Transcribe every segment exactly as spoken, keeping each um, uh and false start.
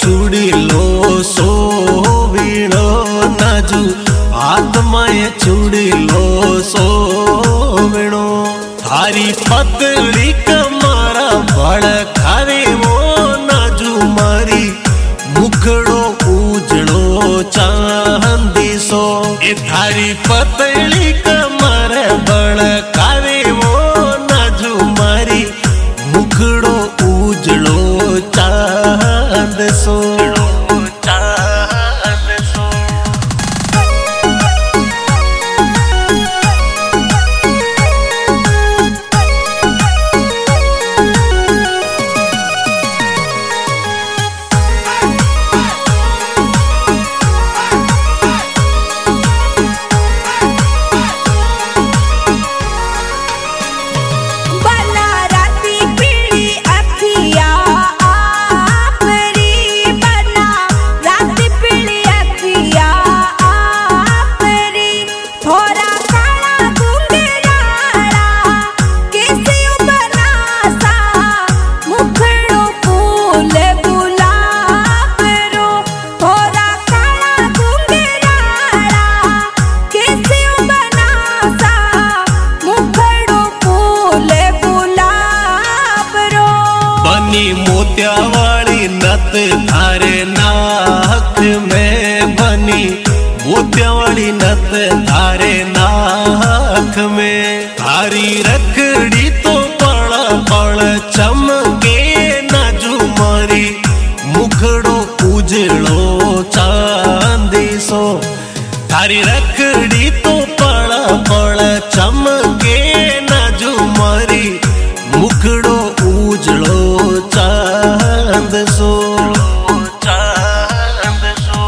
चूड़ी लो सोवीणो नाजू हाथ में चूड़ी लो सोवीणो थारी पतली कमारा बड़ खावे वो नाजू मारी मुखड़ो उजड़ो चांदी सो ए थारी पतली कमर बड़ खावे वो नाजू मारी मुखड़ो उजड़ो चांद सो मोतिया वाली नथ थारे नाक में बनी मोतिया वाली नथ थारे नाक में थारी रखड़ी तो पड़ पड़ चमके नाजू मारी मुखड़ो उजड़ो चांदी सो थारी रखड़ी तो पड़ पड़ चमके नाजू मारी मुखड़ो उजड़ो चांद सो चांद सो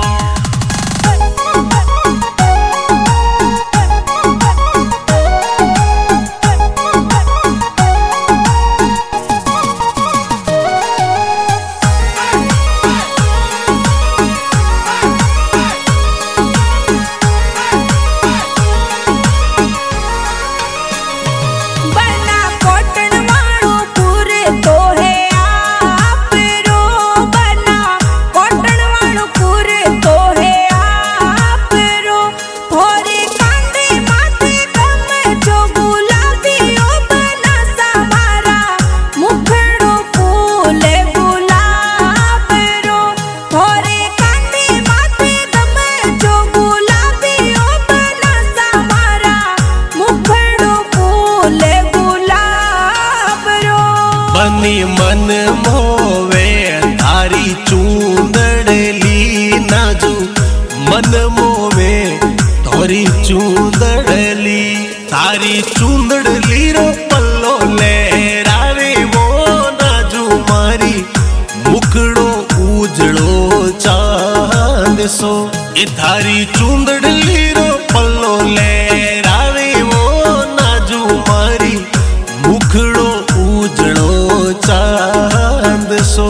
मन मोवे थारी चूंदड़ली नाजू मन मोवे थारी चूंदड़ली थारी चूंदड़ली रो पल्लो लहरावे वो नाजू मारी मुखड़ो उजड़ो चांद सो ए थारी चूंदड़ली रो पल्लो लहरावे वो नाजू मारी मुखड़ो उजड़ो चांद सो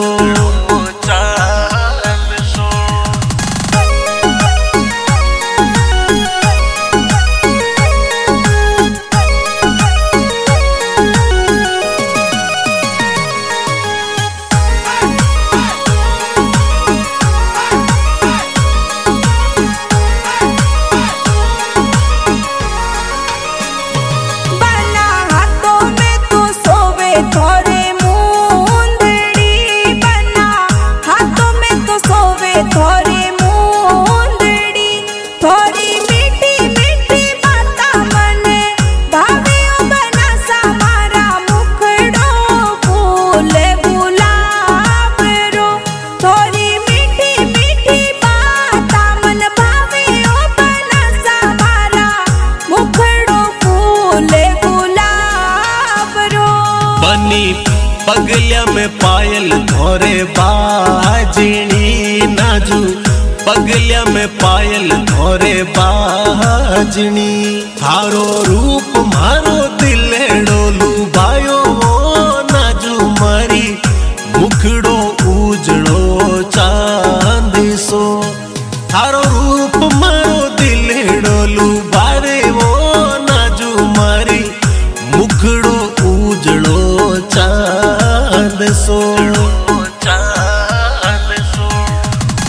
चांद सो पगलिया में पायल धोरे बाजनी नाजू पगलिया में पायल धोरे बाजनी थारो रूप मारो दिल डोलू भायो नाजू मारी मुखड़ो